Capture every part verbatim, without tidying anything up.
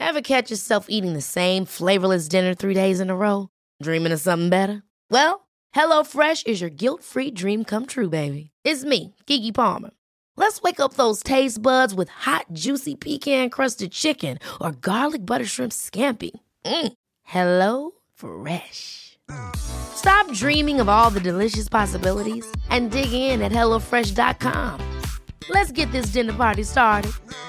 Ever catch yourself eating the same flavorless dinner three days in a row? Dreaming of something better? Well, HelloFresh is your guilt-free dream come true, baby. It's me, Keke Palmer. Let's wake up those taste buds with hot, juicy pecan-crusted chicken or garlic butter shrimp scampi. Mm. Hello Fresh. Stop dreaming of all the delicious possibilities and dig in at hello fresh dot com. Let's get this dinner party started.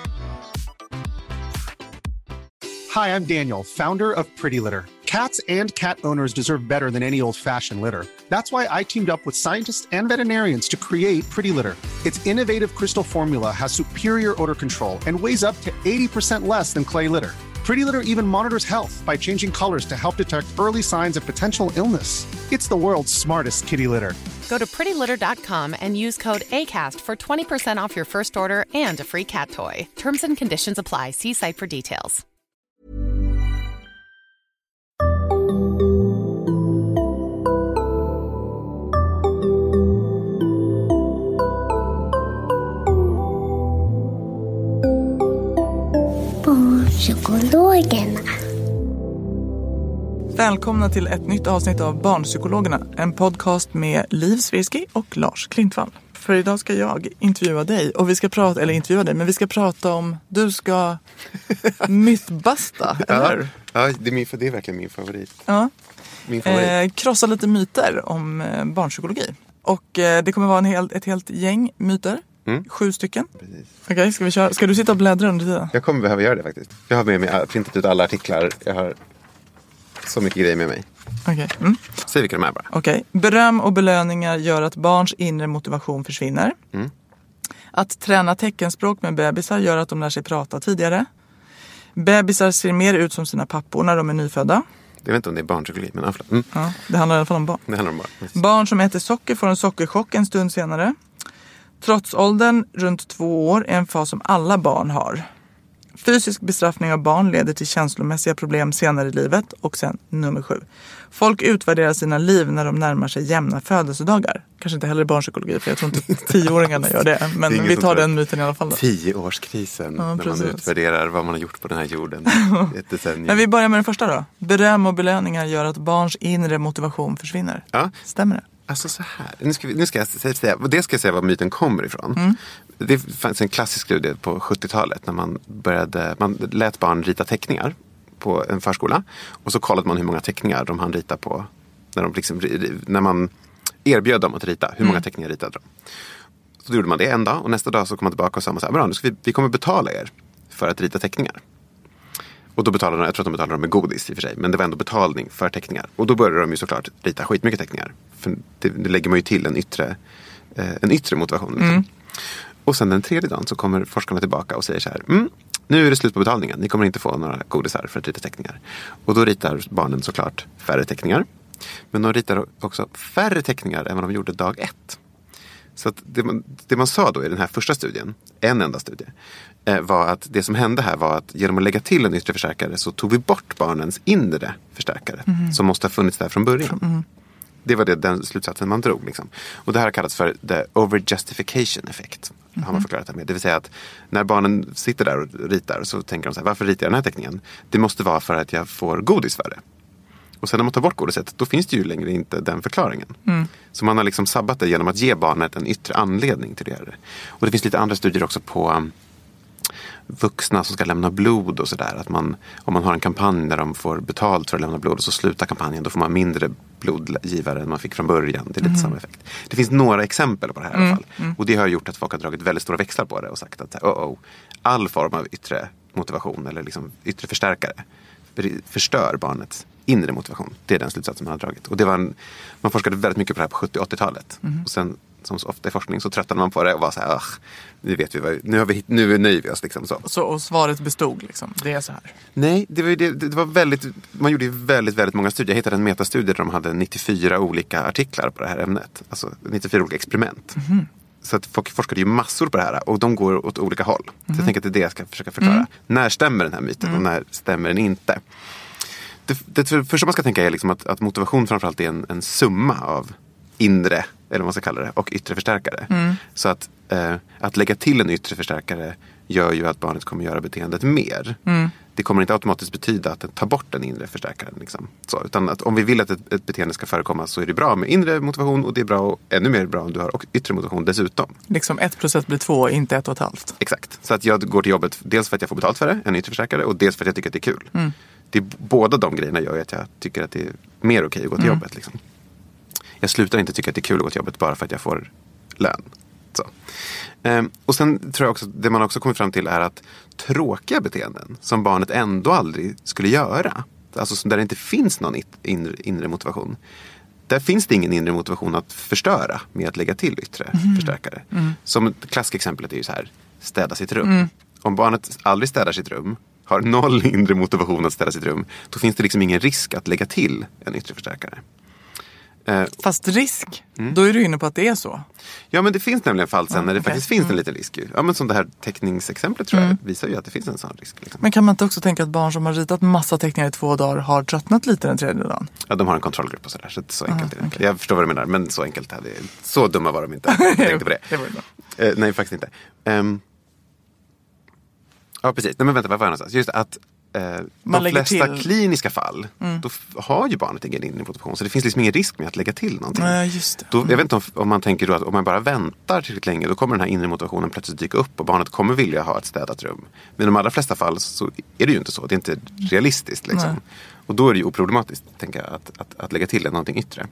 Hi, I'm Daniel, founder of Pretty Litter. Cats and cat owners deserve better than any old-fashioned litter. That's why I teamed up with scientists and veterinarians to create Pretty Litter. Its innovative crystal formula has superior odor control and weighs up to eighty percent less than clay litter. Pretty Litter even monitors health by changing colors to help detect early signs of potential illness. It's the world's smartest kitty litter. Go to pretty litter dot com and use code ACAST for twenty percent off your first order and a free cat toy. Terms and conditions apply. See site for details. Barnpsykologerna. Välkomna till ett nytt avsnitt av Barnpsykologerna. En podcast med Liv Svirsky och Lars Klintvall. För idag ska jag intervjua dig. Och vi ska prata, eller intervjua dig, men vi ska prata om, du ska mythbasta, eller? Ja, det är, min, för det är verkligen min favorit. Ja. Min favorit. Eh, krossa lite myter om eh, barnpsykologi. Och eh, det kommer vara en hel, ett helt gäng myter. Mm. Sju stycken. Okej, okay, ska vi köra? Ska du sitta och bläddra under tiden? Jag kommer behöva göra det faktiskt. Jag har med mig, printat ut alla artiklar. Jag har så mycket grejer med mig. Okej. Okay. Mm. Säg vilka de är bara. Okej. Okay. Beröm och belöningar gör att barns inre motivation försvinner. Mm. Att träna teckenspråk med bebisar gör att de lär sig prata tidigare. Bebisar ser mer ut som sina pappor när de är nyfödda. Jag vet inte om det är barnpsykologi, men mm. ja, det handlar i alla fall om barn. Det handlar om barn. Precis. Barn som äter socker får en sockerchock en stund senare. Trotsåldern runt två år är en fas som alla barn har. Fysisk bestraffning av barn leder till känslomässiga problem senare i livet. Och sen nummer sju. Folk utvärderar sina liv när de närmar sig jämna födelsedagar. Kanske inte heller barnpsykologi, för jag tror inte tioåringarna gör det. Men det vi tar den myten i alla fall. Då. Tioårskrisen, ja, när man utvärderar vad man har gjort på den här jorden. Men vi börjar med den första då. Beröm och belöningar gör att barns inre motivation försvinner. Ja. Stämmer det? Alltså så här, nu ska, vi, nu ska jag säga, det ska jag säga var myten kommer ifrån. Mm. Det fanns en klassisk studie på sjuttiotalet när man började, man lät barn rita teckningar på en förskola. Och så kollade man hur många teckningar de hann rita på, när, de liksom, när man erbjöd dem att rita, hur många mm. teckningar ritade de. Så då gjorde man det en dag och nästa dag så kom man tillbaka och sa man så här, bra, nu ska vi, vi kommer betala er för att rita teckningar. Och då betalade de, jag tror att de betalade dem med godis i och för sig. Men det var ändå betalning för teckningar. Och då började de ju såklart rita skitmycket teckningar. För det, det lägger man ju till en yttre, eh, en yttre motivation. Liksom. Mm. Och sen den tredje dagen så kommer forskarna tillbaka och säger så här. Mm, nu är det slut på betalningen. Ni kommer inte få några godisar för att rita teckningar. Och då ritar barnen såklart färre teckningar. Men de ritar också färre teckningar än vad de gjorde dag ett. Så att det, man, det man sa då i den här första studien, en enda studie, eh, var att det som hände här var att genom att lägga till en yttre förstärkare så tog vi bort barnens inre förstärkare mm. som måste ha funnits där från början. Mm. Det var det, den slutsatsen man drog. Liksom. Och det här har kallats för the overjustification effect. Mm. Har man förklarat det med. Det vill säga att när barnen sitter där och ritar så tänker de så här, varför ritar jag den här teckningen? Det måste vara för att jag får godis för det. Och sen när man tar bort godiset, då finns det ju längre inte den förklaringen. Mm. Så man har liksom sabbat det genom att ge barnet en yttre anledning till det. Och det finns lite andra studier också på um, vuxna som ska lämna blod och sådär. Att man, om man har en kampanj där de får betalt för att lämna blod och så slutar kampanjen, då får man mindre blodgivare än man fick från början. Det är lite mm. samma effekt. Det finns några exempel på det här mm. i alla fall. Mm. Och det har gjort att folk har dragit väldigt stora växlar på det och sagt att oh, oh, all form av yttre motivation eller liksom yttre förstärkare förstör barnets inre motivation. Det är den slutsatsen man har dragit. Och det var en, man forskade väldigt mycket på det här på sjuttio- och åttiotalet. Mm. Och sen, som så ofta i forskning, så tröttade man på det och var så här, nu vet vi vad, nu, har vi, nu nöjer vi oss liksom så. så. Och svaret bestod liksom, det är så här? Nej, det var, det, det var väldigt, man gjorde väldigt, väldigt många studier. Jag hittade en metastudie där de hade nittiofyra olika artiklar på det här ämnet. Alltså nittiofyra olika experiment. Mm. Så att folk forskade ju massor på det här och de går åt olika håll. Mm. Så jag tänker att det är det jag ska försöka förklara. Mm. När stämmer den här myten mm. och när stämmer den inte? Det, det första man ska tänka är liksom att, att motivation framförallt är en, en summa av inre, eller vad man ska kalla det, och yttre förstärkare. Mm. Så att, eh, att lägga till en yttre förstärkare gör ju att barnet kommer göra beteendet mer. Mm. det kommer inte automatiskt betyda att den tar bort den inre förstärkaren. Liksom. Så, utan att om vi vill att ett, ett beteende ska förekomma så är det bra med inre motivation och det är bra och ännu mer bra om du har yttre motivation dessutom. Liksom ett plus ett blir två, inte ett och ett halvt. Exakt. Så att jag går till jobbet dels för att jag får betalt för det, en yttre förstärkare, och dels för att jag tycker att det är kul. Mm. Det är, båda de grejerna gör att jag tycker att det är mer okej att gå till mm. jobbet. Liksom. Jag slutar inte tycka att det är kul att gå till jobbet bara för att jag får lön. Så. Ehm, och sen tror jag också, det man också kommer fram till är att tråkiga beteenden som barnet ändå aldrig skulle göra, alltså där det inte finns någon inre, inre motivation, där finns det ingen inre motivation att förstöra med att lägga till yttre mm. förstärkare. Mm. Som ett klassexemplet är ju så här, städa sitt rum. Mm. Om barnet aldrig städar sitt rum, har noll inre motivation att städa sitt rum, då finns det liksom ingen risk att lägga till en yttre förstärkare. Fast risk, mm. då är du inne på att det är så. Ja, men det finns nämligen fall sen ja, när det okay. faktiskt finns mm. en liten risk. Ja, men som det här teckningsexemplet tror jag mm. visar ju att det finns en sån risk. Liksom. Men kan man inte också tänka att barn som har ritat massa teckningar i två dagar har tröttnat lite den tredje dagen? Ja, de har en kontrollgrupp och sådär, så så enkelt Aha, är det. okay. Jag förstår vad du menar, men så enkelt är det. Så dumma var de inte. Jag tänkte på det. det var bra. Uh, nej, faktiskt inte. Um, ja, precis. Nej, men vänta, vad var jag någonstans? Just att Eh, de flesta till. kliniska fall mm. då f- har ju barnet ingen inre motivation, så det finns liksom ingen risk med att lägga till någonting. Nej, just det. Då, jag vet inte om, om man tänker då att om man bara väntar tillräckligt länge, då kommer den här inre motivationen plötsligt dyka upp och barnet kommer vilja ha ett städat rum. Men i de allra flesta fall så är det ju inte så. Det är inte realistiskt liksom. Nej. Och då är det ju oproblematiskt, tänker jag, att, att, att lägga till någonting yttre.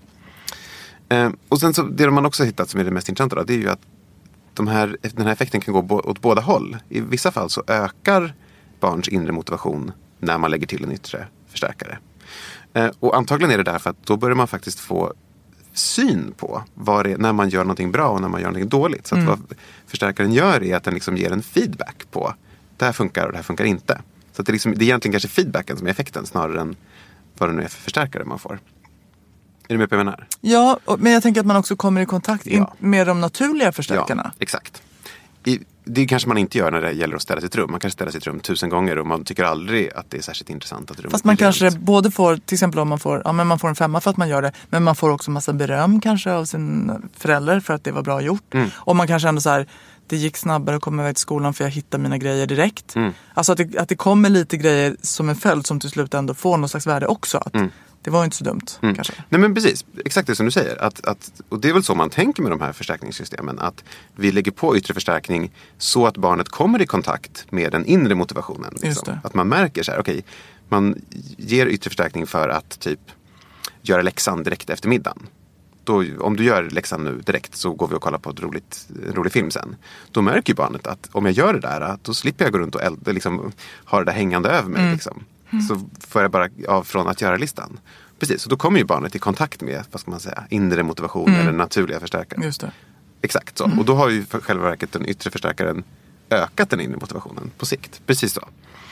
Eh, och sen så, det man också har hittat som är det mest intressanta då, det är ju att de här, den här effekten kan gå bo- åt båda håll. I vissa fall så ökar barns inre motivation när man lägger till en yttre förstärkare. Eh, och antagligen är det därför att då börjar man faktiskt få syn på vad det är, när man gör någonting bra och när man gör någonting dåligt. Så att mm. vad förstärkaren gör är att den liksom ger en feedback på det här funkar och det här funkar inte. Så att det, liksom, det är egentligen kanske feedbacken som är effekten snarare än vad det nu är för förstärkare man får. Är du med på vad jag menar? Ja, men jag tänker att man också kommer i kontakt ja. med de naturliga förstärkarna. Ja, exakt. I, det kanske man inte gör när det gäller att ställa sitt rum. Man kan ställa sitt rum tusen gånger och man tycker aldrig att det är särskilt intressant att rummet. Fast man kanske rent. både får, till exempel om man får, ja, men man får en femma för att man gör det, men man får också massa beröm kanske av sin förälder för att det var bra gjort. Mm. Och man kanske ändå så här, det gick snabbare att komma iväg till skolan för jag hittade mina grejer direkt. Mm. Alltså att det, att det kommer lite grejer som en följd som till slut ändå får någon slags värde också. Att mm. det var inte så dumt mm. kanske. Nej men precis, exakt det som du säger. Att, att, och det är väl så man tänker med de här förstärkningssystemen. Att vi lägger på yttre förstärkning så att barnet kommer i kontakt med den inre motivationen. Liksom. Just det. Att man märker så här, okej, okay, man ger yttre förstärkning för att typ göra läxan direkt efter middagen. Då, om du gör läxan nu direkt så går vi och kollar på ett roligt, en rolig film sen. Då märker ju barnet att om jag gör det där, då slipper jag gå runt och elda, liksom, ha det där hängande över mig. Mm. Liksom. Mm. Så får jag bara av från att göra listan. Precis, så då kommer ju barnet i kontakt med, vad ska man säga, inre motivation mm. eller naturliga förstärkare. Just det. Exakt så. Mm. Och då har ju för själva verket den yttre förstärkaren ökat den inre motivationen på sikt. Precis så.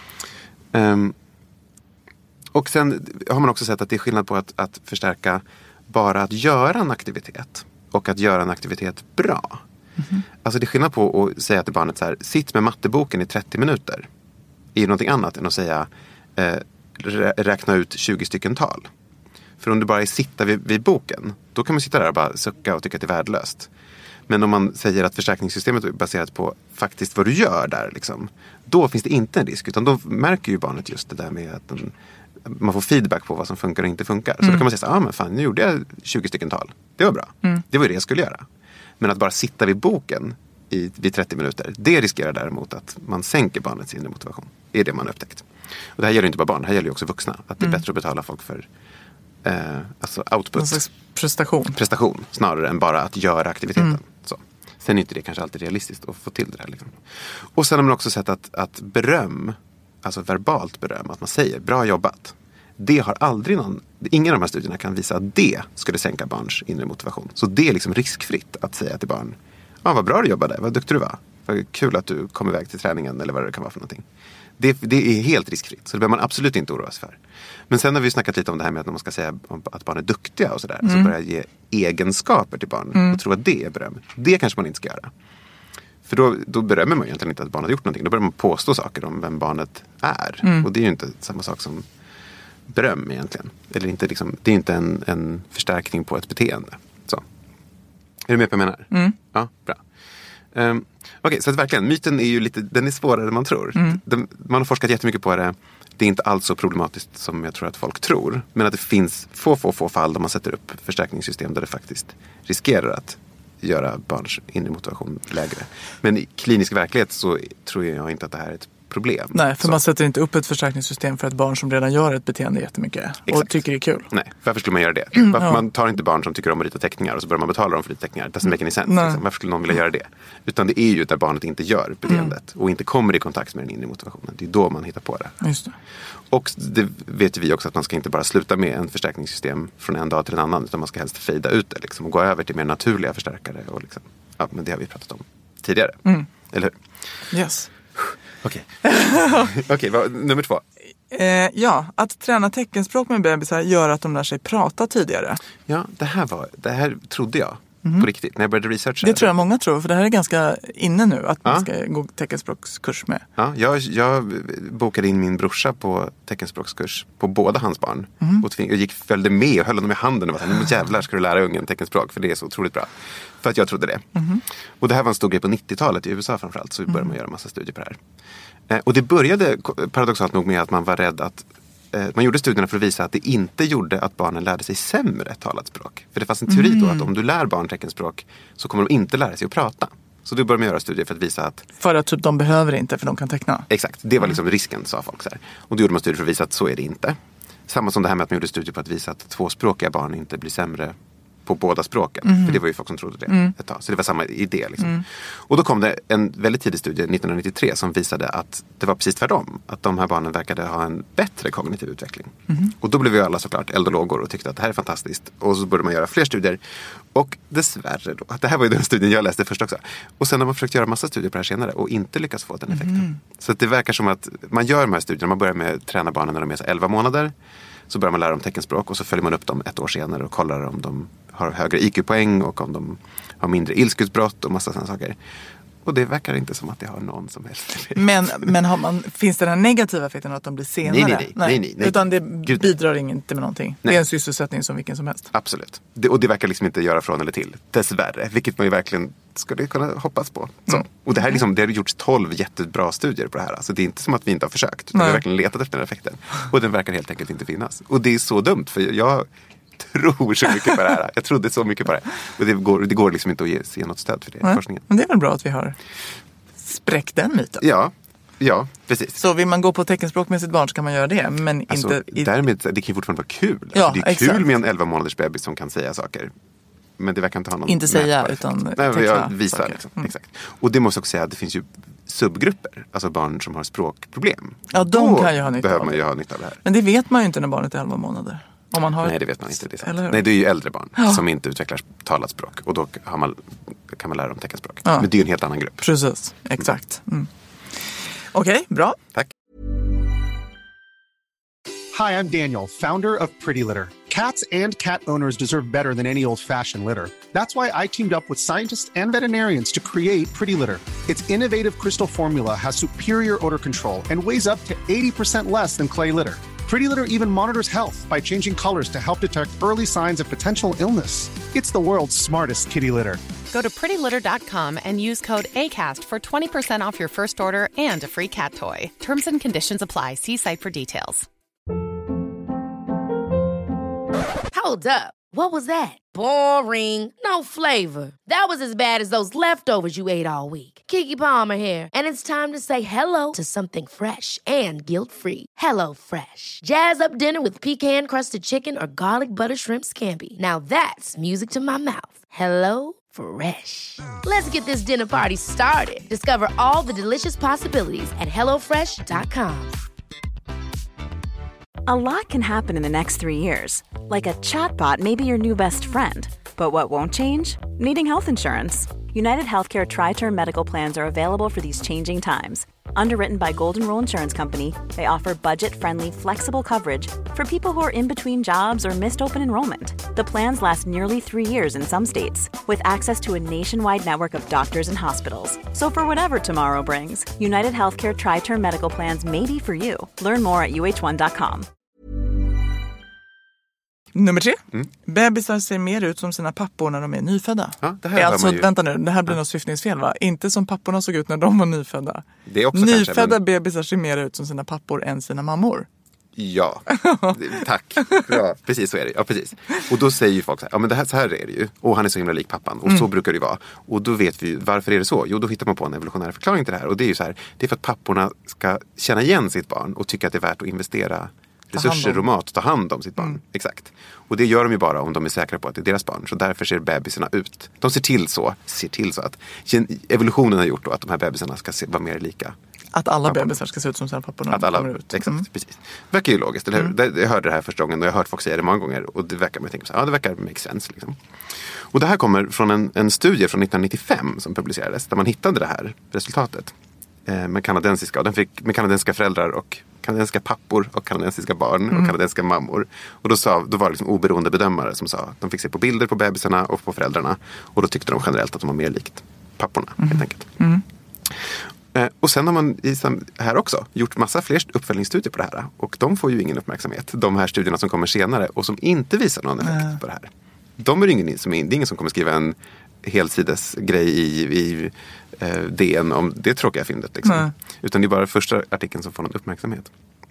Um, och sen har man också sett att det är skillnad på att, att förstärka bara att göra en aktivitet och att göra en aktivitet bra. Mm. Alltså det är skillnad på att säga till barnet så här, sitt med matteboken i trettio minuter. är ju någonting annat än att säga eh, räkna ut tjugo stycken tal. För om du bara är sitta vid, vid boken, då kan man sitta där och bara sucka och tycka att det är värdelöst. Men om man säger att förstärkningssystemet är baserat på faktiskt vad du gör där, liksom, då finns det inte en risk. Utan då märker ju barnet just det där med att den, man får feedback på vad som funkar och inte funkar. Så mm. då kan man säga så, ah, men fan, nu gjorde jag tjugo stycken tal. Det var bra. Mm. Det var ju det jag skulle göra. Men att bara sitta vid boken i, vid trettio minuter, det riskerar däremot att man sänker barnets inre motivation. Det är det man har upptäckt. Och det här gäller inte bara barn, det här gäller ju också vuxna. Att det är mm. bättre att betala folk för eh, alltså output. Någon slags prestation. Prestation, snarare än bara att göra aktiviteten. Mm. Så. Sen är inte det kanske alltid realistiskt att få till det här. Liksom. Och sen har man också sett att, att beröm, alltså verbalt beröm, att man säger bra jobbat. Det har aldrig någon, ingen av de här studierna kan visa att det skulle sänka barns inre motivation. Så det är liksom riskfritt att säga till barn, ja ah, vad bra du jobbade, vad duktig du var. Vad kul att du kom iväg till träningen eller vad det kan vara för någonting. Det, det är helt riskfritt, så det behöver man absolut inte oroa sig för. Men sen har vi snackat lite om det här med att när man ska säga att barn är duktiga och sådär, mm. så börjar ge egenskaper till barn mm. och tro att det är beröm. Det kanske man inte ska göra. För då, då berömmer man egentligen inte att barnet har gjort någonting. Då börjar man påstå saker om vem barnet är. Mm. Och det är ju inte samma sak som beröm egentligen. Eller inte liksom, det är inte en, en förstärkning på ett beteende. Så. Är du med på vad jag menar? Mm. Ja, bra. Um, Okej, okay, så att verkligen, myten är ju lite, den är svårare än man tror. Mm. Den, man har forskat jättemycket på det det är inte alls så problematiskt som jag tror att folk tror. Men att det finns få, få, få fall där man sätter upp förstärkningssystem där det faktiskt riskerar att göra barns inre motivation lägre. Men i klinisk verklighet så tror jag inte att det här är ett problem. Nej, för så. Man sätter inte upp ett förstärkningssystem för ett barn som redan gör ett beteende jättemycket. Exakt. Och tycker det är kul. Nej, varför skulle man göra det? Varför Ja. Man tar inte barn som tycker om att rita teckningar och så börjar man betala dem för att rita teckningar. Det doesn't make any sense. Nej. Liksom. Varför skulle någon vilja göra det? Utan det är ju där barnet inte gör beteendet och inte kommer i kontakt med den inre motivationen. Det är då man hittar på det. Just det. Och det vet vi också att man ska inte bara sluta med en förstärkningssystem från en dag till en annan, utan man ska helst fejda ut det liksom, och gå över till mer naturliga förstärkare. Och liksom, ja, men det har vi pratat om tidigare. Mm. Eller hur? Yes. Okej, okay. okay, nummer två. Eh, ja, att träna teckenspråk med bebisar gör att de lär sig prata tidigare. Ja, det här, var, det här trodde jag mm. på riktigt när jag började researcha. Det tror jag många tror, för det här är ganska inne nu att ja. man ska gå teckenspråkskurs med. Ja, jag, jag bokade in min brorsa på teckenspråkskurs på båda hans barn. Mm. Och tving, gick, följde med och höll honom i handen och var såhär, nu jävlar ska du lära ungen teckenspråk för det är så otroligt bra. För att jag trodde det. Mm. Och det här var en stor grej på nittiotalet i U S A framförallt, så vi började mm. man göra en massa studier på det här. Eh, och det började paradoxalt nog med att man var rädd att eh, man gjorde studierna för att visa att det inte gjorde att barnen lärde sig sämre talat språk. För det fanns en teori mm. då att om du lär barn teckenspråk så kommer de inte lära sig att prata. Så då började man göra studier för att visa att... För att typ de behöver inte, för de kan teckna. Exakt, det var liksom risken, sa folk så här. Och då gjorde man studier för att visa att så är det inte. Samma som det här med att man gjorde studier på att visa att tvåspråkiga barn inte blir sämre på båda språken. Mm. För det var ju folk som trodde det mm. ett tag. Så det var samma idé liksom. Mm. Och då kom det en väldigt tidig studie nittonhundranittiotre som visade att det var precis tvärtom. Att de här barnen verkade ha en bättre kognitiv utveckling. Mm. Och då blev vi alla såklart eld och lågor och tyckte att det här är fantastiskt. Och så började man göra fler studier. Och dessvärre då, att det här var ju den studien jag läste först också. Och sen har man försökt göra massa studier på det här senare och inte lyckats få den effekten. Mm. Så att det verkar som att man gör de här studierna, man börjar med att träna barnen när de är så elva månader. Så börjar man lära dem teckenspråk och så följer man upp dem ett år senare och kollar om de har högre I Q-poäng och om de har mindre ilskutbrott och massa sådana saker. Och det verkar inte som att det har någon som helst effekt. Men, men har man, finns det den här negativa effekten att de blir senare? Nej, nej, nej. nej. nej, nej. Utan det Gud. bidrar inte med någonting. Nej. Det är en sysselsättning som vilken som helst. Absolut. Det, och det verkar liksom inte göra från eller till. Dessvärre. Vilket man ju verkligen skulle kunna hoppas på. Så. Mm. Och det här är liksom, det har gjorts tolv jättebra studier på det här. Alltså det är inte som att vi inte har försökt. Vi har verkligen letat efter den effekten. Och den verkar helt enkelt inte finnas. Och det är så dumt. För jag tror så mycket på det här. Jag trodde så mycket på det. Och det går, det går liksom inte att ge, ge något stöd för det i forskningen. Men det är väl bra att vi har spräckt den myten. Ja, ja, precis. Så vill man gå på teckenspråk med sitt barn så kan man göra det. Men alltså, inte... I... Därmed, det kan ju fortfarande vara kul. Alltså, ja, det är exakt. kul med en elva månaders bebis som kan säga saker. Men det verkar inte ha någon inte säga mätbar utan effekt. Nej, jag visar liksom. Mm. Exakt. Och det måste också säga att det finns ju subgrupper, alltså barn som har språkproblem. Ja, de Då kan ju ha nytta behöver av man det. ju ha nytta av det här. Men det vet man ju inte när barnet är elva månader. Om man har... Nej, det vet man inte. Det är sant. Eller... Nej, det är ju äldre barn ja. som inte utvecklar talat språk. Och då har man, kan man lära dem teckenspråk. Ja. Men det är ju en helt annan grupp. Precis, exakt. Mm. Okej, okay, bra. Tack. Hi, I'm Daniel, founder of Pretty Litter. Cats and cat owners deserve better than any old-fashioned litter. That's why I teamed up with scientists and veterinarians to create Pretty Litter. Its innovative crystal formula has superior odor control and weighs up to eighty percent less than clay litter. Pretty Litter even monitors health by changing colors to help detect early signs of potential illness. It's the world's smartest kitty litter. Go to pretty litter dot com and use code ACAST for twenty percent off your first order and a free cat toy. Terms and conditions apply. See site for details. Hold up. What was that? Boring. No flavor. That was as bad as those leftovers you ate all week. Keke Palmer here, and it's time to say hello to something fresh and guilt-free. Hello Fresh. Jazz up dinner with pecan-crusted chicken or garlic butter shrimp scampi. Now that's music to my mouth. Hello Fresh. Let's get this dinner party started. Discover all the delicious possibilities at hello fresh dot com. A lot can happen in the next three years. Like a chatbot may be your new best friend. But what won't change? Needing health insurance. United Healthcare Tri-Term Medical Plans are available for these changing times. Underwritten by Golden Rule Insurance Company, they offer budget-friendly, flexible coverage for people who are in between jobs or missed open enrollment. The plans last nearly three years in some states, with access to a nationwide network of doctors and hospitals. So for whatever tomorrow brings, United Healthcare Tri-Term Medical Plans may be for you. Learn more at U H one dot com. Nummer tre. Mm. Bebisar ser mer ut som sina pappor när de är nyfödda. Ja, det här är hör alltså, man ju. vänta nu, det här blir något syftningsfel va? Inte som papporna såg ut när de var nyfödda. Det är också Nyfödda kanske, men... bebisar ser mer ut som sina pappor än sina mammor. Ja, tack. Ja, precis så är det. Ja, precis. Och då säger ju folk så här, ja men det här, så här är det ju. Och han är så himla lik pappan. Och mm. så brukar det vara. Och då vet vi ju, varför är det så? Jo, då hittar man på en evolutionär förklaring till det här. Och det är ju så här, det är för att papporna ska känna igen sitt barn och tycka att det är värt att investera resurser och mat och ta hand om sitt barn. Mm. Exakt. Och det gör de ju bara om de är säkra på att det är deras barn. Så därför ser bebisarna ut. De ser till så, ser till så att evolutionen har gjort då att de här bebisarna ska se, vara mer lika. Att alla papporna. Bebisar ska se ut som sina pappor när att alla, de kommer ut. Exakt, mm. precis. Det verkar ju logiskt, eller hur? Mm. Jag hörde det här första gången och jag har hört folk säga det många gånger. Och det verkar, man tänker så här, ja det verkar make sense liksom. Och det här kommer från en, en studie från nittonhundranittiofem som publicerades. Där man hittade det här resultatet. Eh, med kanadensiska, och den fick med kanadensiska föräldrar och kanadensiska pappor och kanadensiska barn mm. och kanadensiska mammor. Och då, sa, då var det liksom oberoende bedömare som sa att de fick se på bilder på bebisarna och på föräldrarna. Och då tyckte de generellt att de var mer likt papporna, mm. helt enkelt. Mm. Eh, och sen har man i, här också gjort massa fler uppföljningsstudier på det här. Och de får ju ingen uppmärksamhet. De här studierna som kommer senare och som inte visar någon effekt mm. på det här. De är ingen som, det är ingen som kommer skriva en helsides grej i, i eh, D N om det tråkiga fyndet. Liksom. Mm. Utan det är bara första artikeln som får någon uppmärksamhet.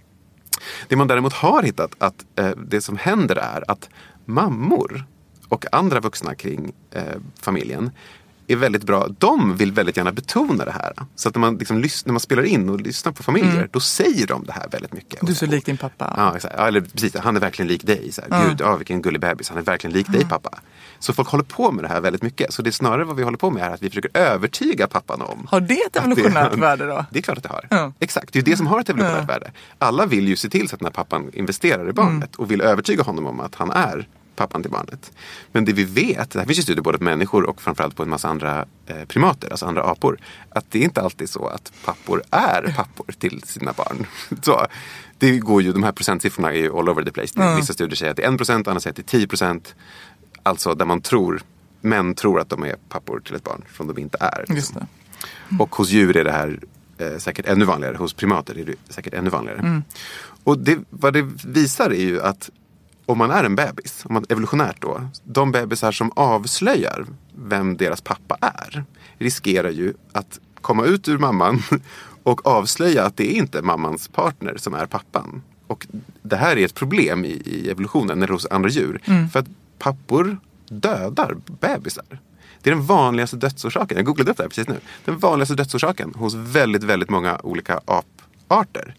Det man däremot har hittat att eh, det som händer är att mammor och andra vuxna kring eh, familjen är väldigt bra. De vill väldigt gärna betona det här. Så att när man, liksom, lys- när man spelar in och lyssnar på familjer, mm. då säger de det här väldigt mycket. Du är så lik din pappa. Ja, exakt. Ja, eller precis. Han är verkligen lik dig. Så här, mm. Gud, ja, vilken gullig bebis. Han är verkligen lik mm. dig, pappa. Så folk håller på med det här väldigt mycket. Så det är snarare vad vi håller på med här, att vi försöker övertyga pappan om. Har det ett evolutionärt det, värde då? Det är klart att det har. Mm. Exakt, det är det som har ett evolutionärt mm. värde. Alla vill ju se till så att när pappan investerar i barnet mm. och vill övertyga honom om att han är pappan till barnet. Men det vi vet, det här finns ju studier både på människor och framförallt på en massa andra eh, primater, alltså andra apor, att det är inte alltid så att pappor är pappor till sina barn. Så, det går ju, de här procentsiffrorna är ju all over the place. Mm. Vissa studier säger att det är en procent, andra säger att det är tio procent. Alltså där man tror, män tror att de är pappor till ett barn som de inte är. Just det. Mm. Och hos djur är det här eh, säkert ännu vanligare. Hos primater är det säkert ännu vanligare. Mm. Och det, vad det visar är ju att om man är en bebis, om man evolutionärt då, de bebisar som avslöjar vem deras pappa är, riskerar ju att komma ut ur mamman och avslöja att det är inte mammans partner som är pappan. Och det här är ett problem i, i evolutionen eller hos andra djur. Mm. För att pappor dödar bebisar. Det är den vanligaste dödsorsaken. Jag googlade upp det här precis nu. Den vanligaste dödsorsaken hos väldigt, väldigt många olika aparter.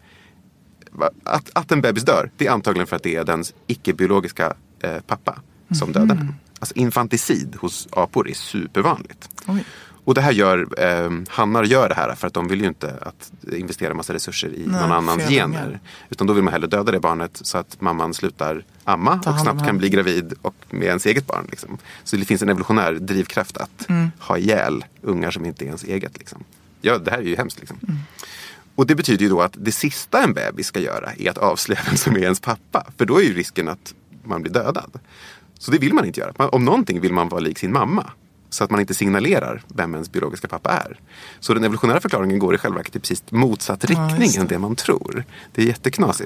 Att, att en bebis dör, det är antagligen för att det är dens icke-biologiska eh, pappa som mm. dödar den. Alltså infanticid hos apor är supervanligt. Oj. Och det här gör, eh, hannar gör det här för att de vill ju inte att investera massa resurser i Nej, någon annans gener. Mer. Utan då vill man hellre döda det barnet så att mamman slutar amma Ta och snabbt kan bli gravid och med ens eget barn. Liksom. Så det finns en evolutionär drivkraft att mm. ha ihjäl ungar som inte är ens eget. Liksom. Ja, det här är ju hemskt liksom. Mm. Och det betyder ju då att det sista en bebis ska göra är att avslöja vem som är ens pappa. För då är ju risken att man blir dödad. Så det vill man inte göra. Om någonting vill man vara lik sin mamma. Så att man inte signalerar vem ens biologiska pappa är. Så den evolutionära förklaringen går i själva verket i precis motsatt riktning ja, än det man tror. Det är jätteknasigt.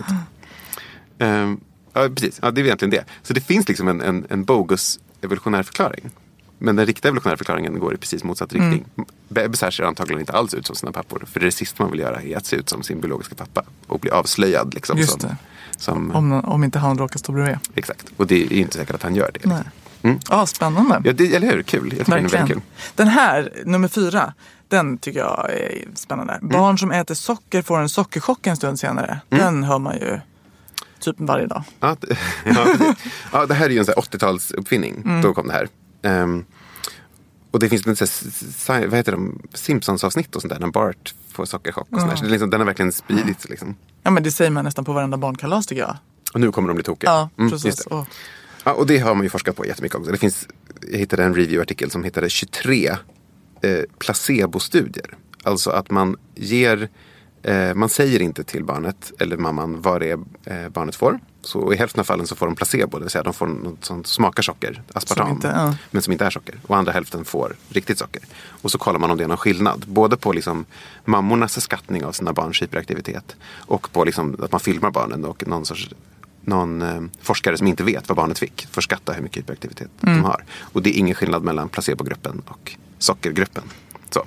Mm. Um, ja, precis. Ja, det är egentligen det. Så det finns liksom en, en, en bogus evolutionär förklaring. Men den riktiga evolutionära förklaringen går i precis motsatt riktning. Mm. Bebisar ser antagligen inte alls ut som sina pappor. För det sista man vill göra är att se ut som sin biologiska pappa. Och bli avslöjad. Liksom, Just som, det. Som, om, om inte han råkar stå bredvid. Exakt. Och det är inte säkert att han gör det. Nej. Mm. Ja, spännande. Ja, det, eller hur? Kul. Jag tycker det är kul. Den här, nummer fyra, den tycker jag är spännande. Mm. Barn som äter socker får en sockerchock en stund senare. Mm. Den hör man ju typ varje dag. Ja, det, ja, det, ja, det här är ju en sån här åttiotalsuppfinning. Mm. Då kom det här. Um, och det finns en sån här, vad heter de, Simpsons-avsnitt och sånt där, när Bart får sockerchock och sånt där. Så det är liksom, den har verkligen spridits liksom. Ja, men det säger man nästan på varenda barnkalas tycker jag. Och nu kommer de bli tokiga. Ja, mm, precis. Oh. Ja, och det har man ju forskat på jättemycket också. Det finns, jag hittade en review-artikel som hittade tjugotre eh, placebo-studier. Alltså att man ger, eh, man säger inte till barnet eller mamman vad det är eh, barnet får. Så i hälften av fallen så får de placebo, det vill säga de får något som smakar socker, aspartam, som inte, ja. men som inte är socker. Och andra hälften får riktigt socker. Och så kollar man om det är någon skillnad. Både på liksom mammornas skattning av sina barns hyperaktivitet och på liksom att man filmar barnen och någon sorts någon eh, forskare som inte vet vad barnet fick får skatta hur mycket hyperaktivitet Mm. de har. Och det är ingen skillnad mellan placebogruppen och sockergruppen. Så.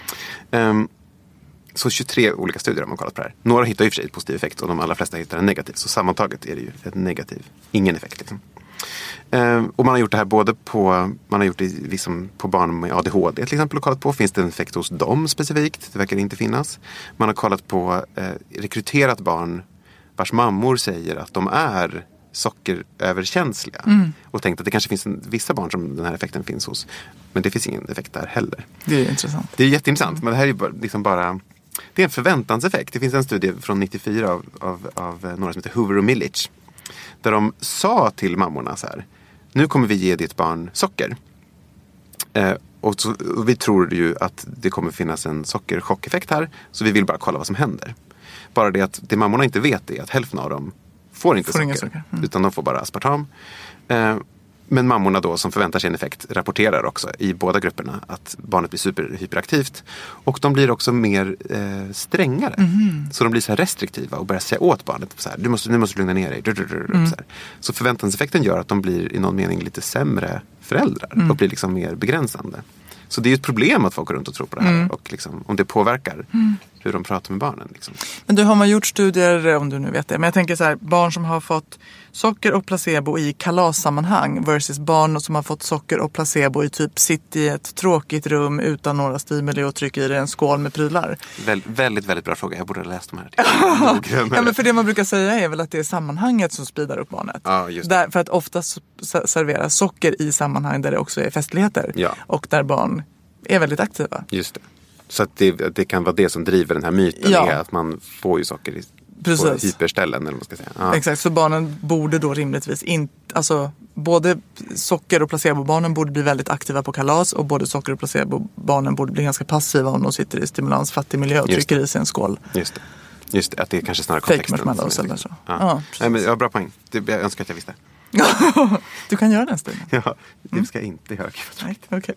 Um, så tjugotre olika studier har man kollat på det här. Några hittar ju för sig ett positiv effekt och de allra flesta hittar en negativ. Så sammantaget är det ju ett negativ. Ingen effekt liksom. Um, och man har gjort det här både på, man har gjort det liksom på barn med A D H D till exempel och kollat på. Finns det en effekt hos dem specifikt? Det verkar inte finnas. Man har kollat på eh, rekryterat barn vars mammor säger att de är sockeröverkänsliga. Mm. Och tänkt att det kanske finns en, vissa barn som den här effekten finns hos. Men det finns ingen effekt där heller. Det är intressant. Det är jätteintressant. Mm. Men det här är bara, liksom bara... Det är en förväntanseffekt. Det finns en studie från nittiofyra av, av, av några som heter Hoover och Millich. Där de sa till mammorna så här. Nu kommer vi ge ditt barn socker. Eh, och, så, och vi tror ju att det kommer finnas en sockerchockeffekt här. Så vi vill bara kolla vad som händer. Bara det att det mammorna inte vet är att hälften av dem får inte får socker. socker. Mm. Utan de får bara aspartam. Eh, men mammorna då som förväntar sig en effekt rapporterar också i båda grupperna att barnet blir superhyperaktivt. Och de blir också mer eh, strängare. Mm. Så de blir så här restriktiva och börjar säga åt barnet så här, du måste, nu måste du lugna ner dig. Mm. Så, här. Så förväntanseffekten gör att de blir i någon mening lite sämre föräldrar. Mm. Och blir liksom mer begränsande. Så det är ju ett problem att folk går runt och tror på det här. Mm. Och liksom, om det påverkar mm. hur de pratar med barnen. Liksom. Men du, har man gjort studier, om du nu vet det. Men jag tänker så här, barn som har fått socker och placebo i kalassammanhang versus barn som har fått socker och placebo i typ sitt i ett tråkigt rum utan några stimuli och trycker i det en skål med prylar. Väl, väldigt, väldigt bra fråga. Jag borde ha läst de här. Ja, men för det man brukar säga är väl att det är sammanhanget som sprider upp barnet. Ja, just det. Där, för att oftast serveras socker i sammanhang där det också är festligheter. Ja. Och där barn är väldigt aktiva. Just det. Så att det, det kan vara det som driver den här myten. Ja. Är att man får ju socker i på hyperställen. Eller vad man ska säga. Ja. Exakt, så barnen borde då rimligtvis inte... Alltså, både socker- och placebobarnen borde bli väldigt aktiva på kalas. Och både socker- och placebobarnen borde bli ganska passiva om de sitter i stimulansfattig miljö och trycker i sig en skål. Just det. Just det, att det är kanske snarare kontexten. Fake marshmallows eller så. Ja. Ja, Nej, men, ja, bra poäng. Det, jag önskar att jag visste. Du kan göra den stunden. Ja, det ska jag inte göra. Nej, okej.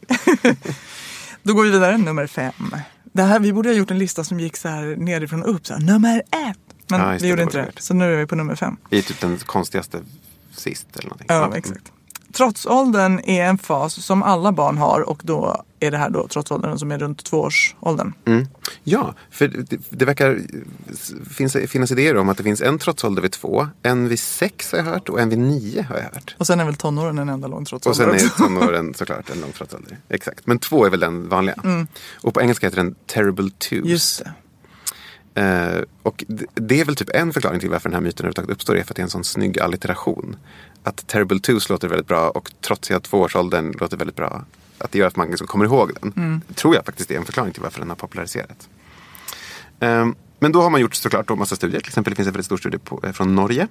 Då går vi vidare, nummer fem. Det här, vi borde ha gjort en lista som gick så här nerifrån och upp. Så här, nummer ett. Men ja, vi gjorde inte det. Så nu är vi på nummer fem. Det är typ den konstigaste sist eller någonting. Ja, mm. exakt. Trotsåldern är en fas som alla barn har. Och då är det här då trotsåldern som är runt tvåårsåldern. Mm. Ja, för det, det verkar finnas, finnas idéer om att det finns en trotsålder vid två. En vid sex har jag hört och en vid nio har jag hört. Och sen är väl tonåren en enda lång trotsålder. Och sen är tonåren såklart en lång trotsålder. Exakt. Men två är väl den vanliga. Mm. Och på engelska heter den terrible twos. Just det. Uh, och det, det är väl typ en förklaring till varför den här myten överhuvudtaget uppstår är för att det är en sån snygg alliteration. Att terrible twos låter väldigt bra och trotsiga tvåårsåldern låter väldigt bra. Att det gör att man liksom kommer ihåg den. Mm. Det tror jag faktiskt är en förklaring till varför den har populariserats. Um, men då har man gjort såklart en massa studier. Till exempel det finns en väldigt stor studie på, eh, från Norge.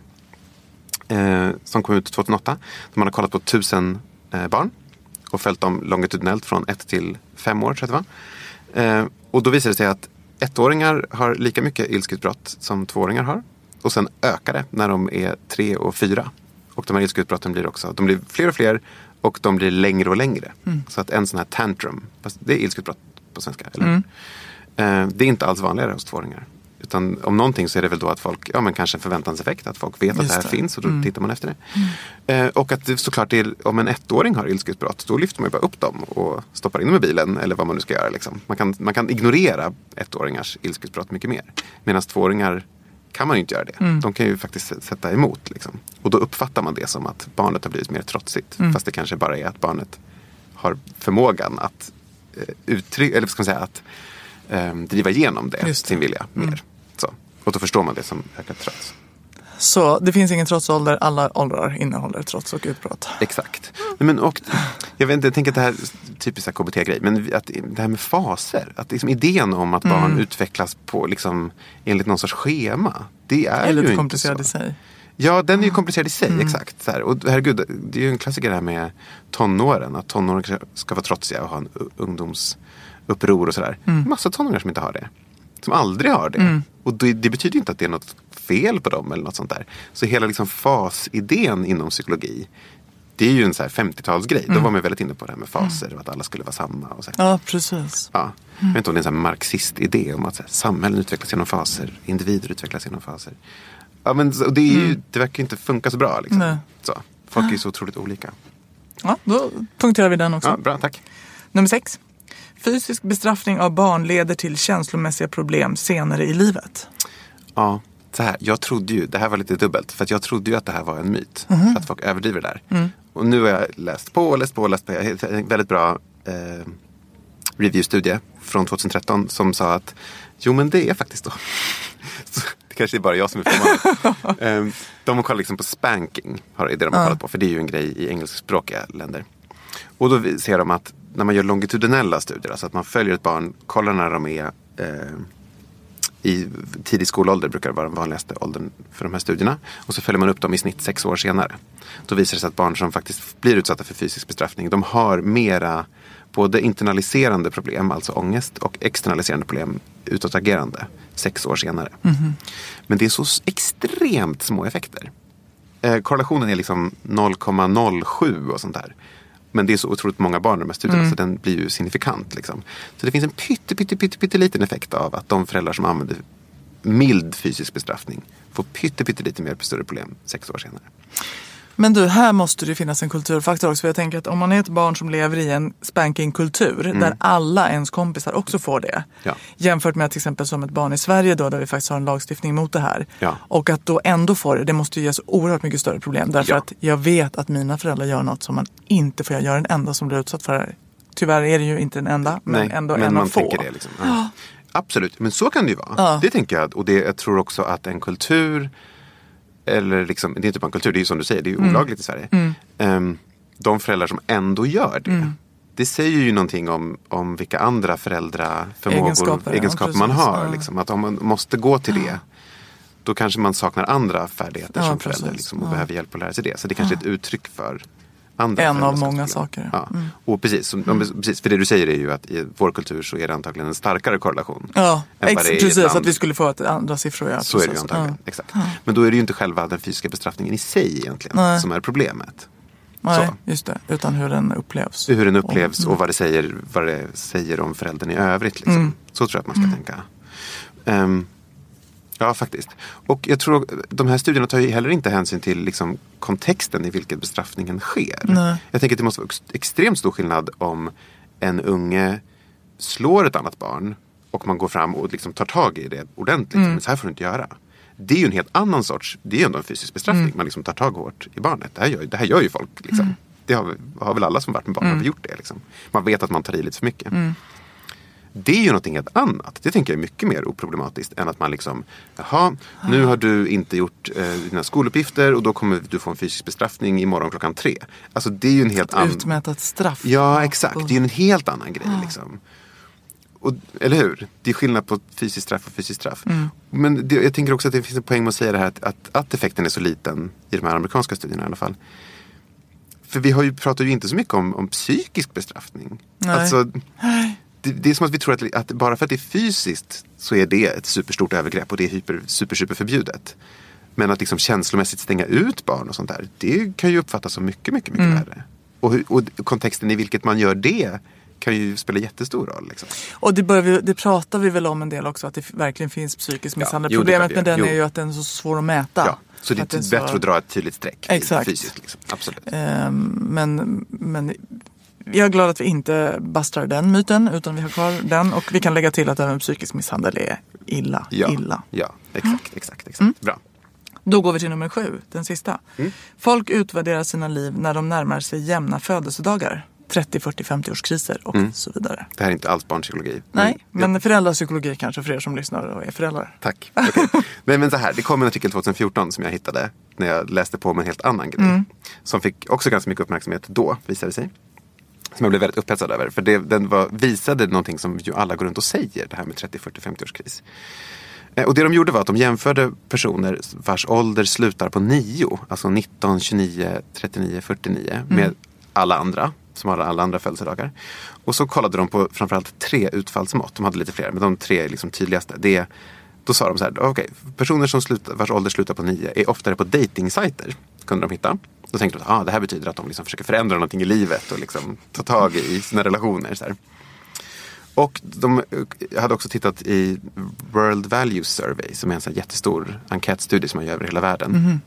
Eh, som kom ut tjugohundraåtta. Där man har kollat på tusen eh, barn. Och följt dem longitudinellt från ett till fem år tror jag det var. Eh, och då visar det sig att ettåringar har lika mycket ilskutbrott som tvååringar har. Och sen ökar det när de är tre och fyra. Och de här ilskutbrotten blir också, de blir fler och fler och de blir längre och längre. Mm. Så att en sån här tantrum, det är ilskutbrott på svenska, eller? Mm. Eh, det är inte alls vanligare hos tvååringar. Utan om någonting så är det väl då att folk, ja men kanske en förväntanseffekt, att folk vet Just att det här det. finns och då mm. tittar man efter det. Mm. Eh, och att det, såklart, det är, om en ettåring har ilskutbrott, då lyfter man ju bara upp dem och stoppar in dem i bilen eller vad man nu ska göra. Liksom. Man, kan, man kan ignorera ettåringars ilskutbrott mycket mer. Medan tvååringar kan man ju inte göra det. Mm. De kan ju faktiskt sätta emot. Liksom. Och då uppfattar man det som att barnet har blivit mer trotsigt. Mm. Fast det kanske bara är att barnet har förmågan att eh, uttrycka, eller ska man säga att eh, driva igenom det, Just det. sin vilja mer. Mm. Så. Och då förstår man det som ökat trots. Så det finns ingen trotsålder, alla åldrar innehåller trots och utbrott. Exakt. Nej, men, och, jag, vet inte, jag tänker att det här är typiskt K B T-grej, men att det här med faser, att liksom idén om att barn mm. utvecklas på liksom, enligt någon sorts schema, det är, är ju lite komplicerad i sig. Ja, den är ju komplicerad i sig, mm. exakt. Så här. Och herregud, det är ju en klassiker det här med tonåren, att tonåren ska vara trotsiga och ha en ungdomsuppror och sådär. Mm. Massa tonåringar som inte har det. Som aldrig har det. Mm. Och det, det betyder inte att det är något fel på dem eller något sånt där. Så hela liksom fasidén inom psykologi, det är ju en så här femtiotalsgrej. Mm. Då var man väldigt inne på det här med faser mm. och att alla skulle vara samma. Och så. Ja, precis. Ja. Jag vet inte om det är en sån här marxist-idé om att så här, samhällen utvecklas genom faser, individer utvecklas genom faser. Ja, men det, är ju, mm. det verkar inte funka så bra. Liksom. Så, folk är ju så otroligt olika. Ja, då punkterar vi den också. Ja, bra, tack. Nummer sex. Fysisk bestraffning av barn leder till känslomässiga problem senare i livet. Ja, så här. Jag trodde ju, det här var lite dubbelt. För att jag trodde ju att det här var en myt. Mm. Att folk överdriver det där. Mm. Och nu har jag läst på och läst på och läst på. Jag har en väldigt bra eh, reviewstudie från tjugohundratretton som sa att jo, men det är faktiskt då. Så, det kanske är bara jag som är förvånad. um, de har kollat liksom på spanking. Har det de har kollat på. För det är ju en grej i engelskspråkiga länder. Och då ser de att när man gör longitudinella studier. Alltså att man följer ett barn. Kollar när de är eh, i tidig skolålder. Brukar vara den vanligaste åldern för de här studierna. Och så följer man upp dem i snitt sex år senare. Då visar det sig att barn som faktiskt blir utsatta för fysisk bestraffning. De har mera både internaliserande problem, alltså ångest, och externaliserande problem, utåtagerande, sex år senare. Mm-hmm. Men det är så extremt små effekter. Eh, korrelationen är liksom noll komma noll sju och sånt där. Men det är så otroligt många barn i de här studierna, mm. så den blir ju signifikant. Liksom. Så det finns en pytte, pytte, pytte, pytte liten effekt av att de föräldrar som använder mild fysisk bestraffning får pytte, pytte lite mer större problem sex år senare. Men du, här måste det finnas en kulturfaktor också. För jag tänker att om man är ett barn som lever i en spankingkultur mm. där alla ens kompisar också får det. Ja. Jämfört med till exempel som ett barn i Sverige då, där vi faktiskt har en lagstiftning mot det här. Ja. Och att då ändå få det, det måste ju ge så oerhört mycket större problem. Därför ja. att jag vet att mina föräldrar gör något som man inte får göra. Jag är den enda som blir utsatt för det här. Tyvärr är det ju inte den enda, men Nej, ändå men en man av få. Tänker det liksom. Ja. Absolut, men så kan det ju vara. Ja. Det tänker jag. Och det, jag tror också att en kultur... Eller liksom, det är inte bara en kultur, det är ju som du säger, det är ju mm. olagligt i Sverige. Mm. Um, de föräldrar som ändå gör det, mm. det säger ju någonting om, om vilka andra föräldraförmågor, egenskaper, egenskaper ja, man har. Ja. Liksom, att om man måste gå till ja. det, då kanske man saknar andra färdigheter ja, som förälder liksom, och ja. behöver hjälp att lära sig det. Så det kanske ja. är ett uttryck för andra en av många saker. Ja. Mm. Och precis, som, mm. precis, för det du säger är ju att i vår kultur så är det antagligen en starkare korrelation. Ja, ex- precis, att vi skulle få ett andra siffror. Ja, så är det ju antagligen, ja. exakt. Ja. Men då är det ju inte själva den fysiska bestraffningen i sig egentligen Nej. som är problemet. Nej, så. just det. Utan hur den upplevs. Hur den upplevs och, mm. och vad, det säger, vad det säger om föräldern i övrigt. Liksom. Mm. Så tror jag att man ska mm. tänka. Um, Ja, faktiskt. Och jag tror de här studierna tar ju heller inte hänsyn till liksom, kontexten i vilken bestraffningen sker. Nej. Jag tänker att det måste vara extremt stor skillnad om en unge slår ett annat barn och man går fram och liksom tar tag i det ordentligt. Mm. Men så här får du inte göra. Det är ju en helt annan sorts, det är ju ändå en fysisk bestraffning. Mm. Man liksom tar tag hårt i barnet. Det här gör, det här gör ju folk. Liksom. Mm. Det har, har väl alla som varit med barn mm. har gjort det. Liksom. Man vet att man tar i lite för mycket. Mm. Det är ju någonting helt annat. Det tänker jag är mycket mer oproblematiskt än att man liksom, jaha, nu har du inte gjort eh, dina skoluppgifter och då kommer du få en fysisk bestraffning imorgon klockan tre. Alltså det är ju en helt annan... Utmätat straff. Ja, exakt. Det är ju en helt annan grej liksom. Och, eller hur? Det är skillnad på fysiskt straff och fysiskt straff. Mm. Men det, jag tänker också att det finns en poäng med att säga det här att, att, att effekten är så liten i de här amerikanska studierna i alla fall. För vi har ju, pratar ju inte så mycket om, om psykisk bestraffning. Nej. Alltså... Det, det är som att vi tror att, att bara för att det är fysiskt så är det ett superstort övergrepp och det är hyper, super, super förbjudet. Men att liksom känslomässigt stänga ut barn och sånt där, det kan ju uppfattas som mycket, mycket, mycket mm. värre. Och, och kontexten i vilket man gör det kan ju spela jättestor roll. Liksom. Och det, bör vi, det pratar vi väl om en del också, att det verkligen finns psykisk misshandel. Ja, Problemet med den jo. är ju att den är så svår att mäta. Ja, så det är bättre så... att dra ett tydligt streck. Exakt. Fysiskt, liksom. Absolut. Um, men... men jag är glad att vi inte bastar den myten utan vi har kvar den och vi kan lägga till att även psykisk misshandel är illa. Ja, illa. ja exakt, exakt, exakt. Mm. Bra. Då går vi till nummer sju, den sista. Mm. Folk utvärderar sina liv när de närmar sig jämna födelsedagar. trettio, fyrtio, femtio-årskriser och mm. så vidare. Det här är inte alls barnpsykologi. Nej, men, men föräldrapsykologi kanske för er som lyssnar och är föräldrar. Tack. Okay. Nej, men så här, det kom en artikel tjugohundrafjorton som jag hittade när jag läste på om en helt annan grej. Mm. Som fick också ganska mycket uppmärksamhet då, visade sig. Som jag blev väldigt upphetsad över. För det, den var, visade någonting som ju alla går runt och säger. Det här med trettio, fyrtio, femtio-årskris. Eh, och det de gjorde var att de jämförde personer vars ålder slutar på nio. Alltså nitton, tjugonio, trettionio, fyrtionio. Mm. Med alla andra. Som har alla andra födelsedagar. Och så kollade de på framförallt tre utfallsmått. De hade lite fler. Men de tre liksom tydligaste. Det, då sa de så här. Okej, okay, personer som slutar, vars ålder slutar på nio är oftare på datingsajter. Kunde de hitta. Då tänkte de att ah, det här betyder att de liksom försöker förändra någonting i livet och liksom ta tag i sina relationer. Så här. Och de hade också tittat i World Values Survey, som är en sån jättestor enkätstudie som man gör över hela världen. Mm.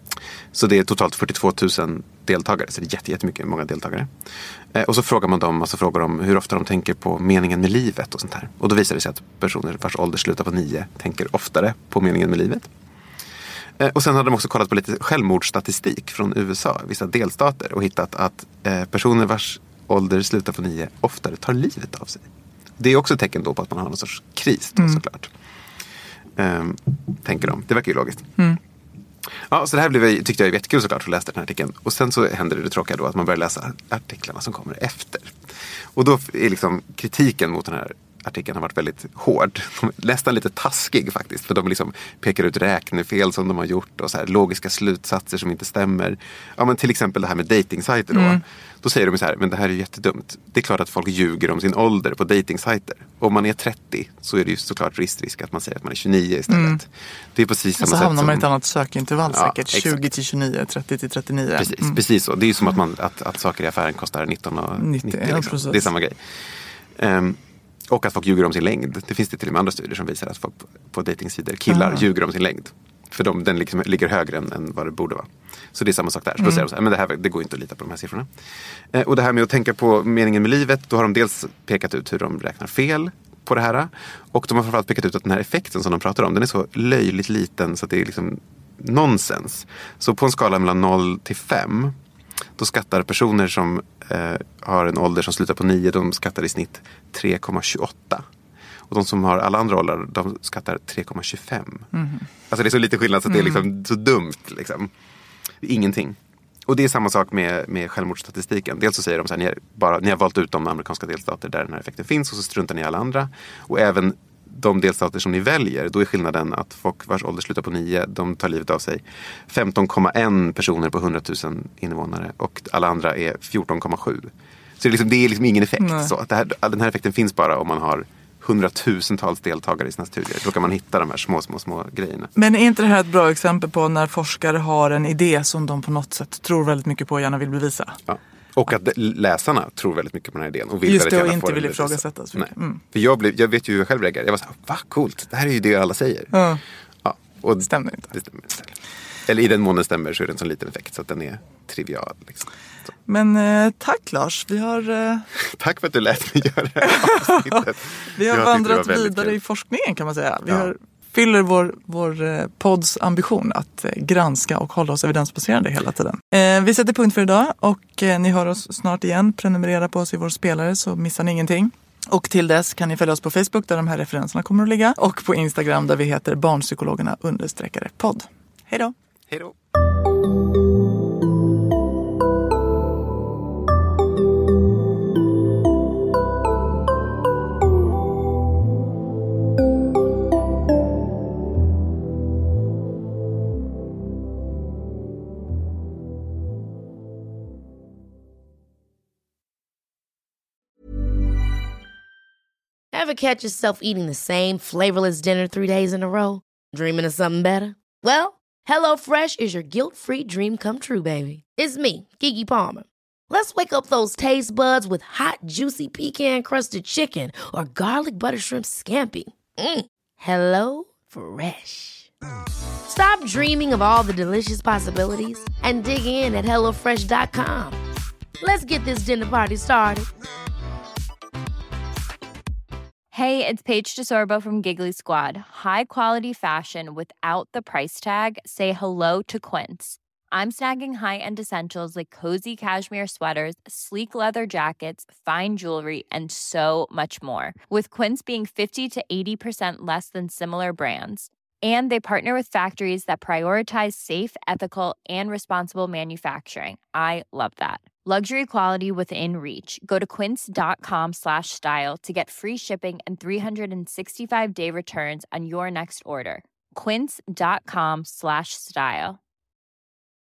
Så det är totalt fyrtiotvå tusen deltagare, så det är jätte, jättemycket, många deltagare. Eh, och så frågar man dem, alltså frågar om hur ofta de tänker på meningen med livet och sånt här. Och då visar det sig att personer vars ålder slutar på nio tänker oftare på meningen med livet. Eh, och sen hade de också kollat på lite självmordsstatistik från U S A, vissa delstater, och hittat att eh, personer vars ålder slutar på nio oftare tar livet av sig. Det är också ett tecken då på att man har någon sorts kris då, mm. såklart. Um, tänker de. Det verkar ju logiskt. Mm. Ja, så det här blev, tyckte jag är jättekul såklart att läsa den här artikeln. Och sen så händer det, det tråkiga då att man börjar läsa artiklarna som kommer efter. Och då är liksom kritiken mot den här artikeln har varit väldigt hård. Nästan lite taskig faktiskt. För de liksom pekar ut räknefel som de har gjort och så här logiska slutsatser som inte stämmer. Ja, men till exempel det här med datingsajter då. Mm. Då säger de så här, men det här är jättedumt. Det är klart att folk ljuger om sin ålder på datingsajter. Om man är trettio så är det ju såklart risk att man säger att man är tjugonio istället. Mm. Det är precis samma sätt. Så hamnar man i som... ett annat sökintervall ja, säkert. tjugo till tjugonio, trettio till trettionio. Precis, mm. precis så. Det är ju som att, man, att, att saker i affären kostar nitton och nittio. nittio liksom. Ja, det är samma grej. Um, Och att folk ljuger om sin längd. Det finns det till och med andra studier som visar att folk på, på datingsidor, killar, ah. ljuger om sin längd. För de, den liksom ligger högre än, än vad det borde vara. Så det är samma sak där. Så mm. då säger de så här, men det, här, det går inte att lita på de här siffrorna. Eh, och det här med att tänka på meningen med livet, då har de dels pekat ut hur de räknar fel på det här. Och de har framförallt pekat ut att den här effekten som de pratar om, den är så löjligt liten så att det är liksom nonsens. Så på en skala mellan noll till fem, då skattar personer som eh, har en ålder som slutar på nio, de skattar i snitt tre komma tjugoåtta. Och de som har alla andra åldrar, de skattar tre komma tjugofem. Mm. Alltså det är så lite skillnad så att det är liksom så dumt. Liksom. Ingenting. Och det är samma sak med, med självmordsstatistiken. Dels så säger de så här, ni har, bara, ni har valt ut de amerikanska delstater där den här effekten finns och så struntar ni alla andra. Och även de delstater som ni väljer, då är skillnaden att folk vars ålder slutar på nio, de tar livet av sig femton komma en personer på hundratusen invånare och alla andra är fjorton komma sju. Så det är liksom, det är liksom ingen effekt. Så att det här, den här effekten finns bara om man har hundratusentals deltagare i sina studier. Då kan man hitta de här små, små, små grejerna. Men är inte det här ett bra exempel på när forskare har en idé som de på något sätt tror väldigt mycket på och gärna vill bevisa? Ja. Och att läsarna tror väldigt mycket på den här idén. Och vill just det, och inte vill ifrågasättas. Mm. För jag, blev, jag vet ju hur jag själv reagerar. Jag var så här, va, coolt. Det här är ju det alla säger. Mm. Ja, och det stämmer inte. Det stämmer inte. Eller i den mån den stämmer så är det en sån liten effekt så att den är trivial. Liksom. Men eh, tack Lars. Vi har... Eh... tack för att du lät mig göra det här avsnittet. Vi har vandrat vidare kul. i forskningen kan man säga. Vi ja. har, fyller vår, vår eh, podds ambition att eh, granska och hålla oss evidensbaserade hela tiden. Eh, vi sätter punkt för idag och eh, ni hör oss snart igen. Prenumerera på oss i vår spelare så missar ni ingenting. Och till dess kan ni följa oss på Facebook där de här referenserna kommer att ligga. Och på Instagram där vi heter barnpsykologerna understreckare podd. Hej då! Hej då! Ever catch yourself eating the same flavorless dinner three days in a row? Dreaming of something better? Well, HelloFresh is your guilt-free dream come true, baby. It's me, Keke Palmer. Let's wake up those taste buds with hot, juicy pecan-crusted chicken or garlic butter shrimp scampi. Mm. Hello Fresh. Stop dreaming of all the delicious possibilities and dig in at hello fresh dot com. Let's get this dinner party started. Hey, it's Paige DeSorbo from Giggly Squad. High quality fashion without the price tag. Say hello to Quince. I'm snagging high-end essentials like cozy cashmere sweaters, sleek leather jackets, fine jewelry, and so much more. With Quince being fifty to eighty percent less than similar brands. And they partner with factories that prioritize safe, ethical, and responsible manufacturing. I love that. Luxury quality within reach. Go to quince.com slash style to get free shipping and three sixty-five day returns on your next order. Quince.com slash style.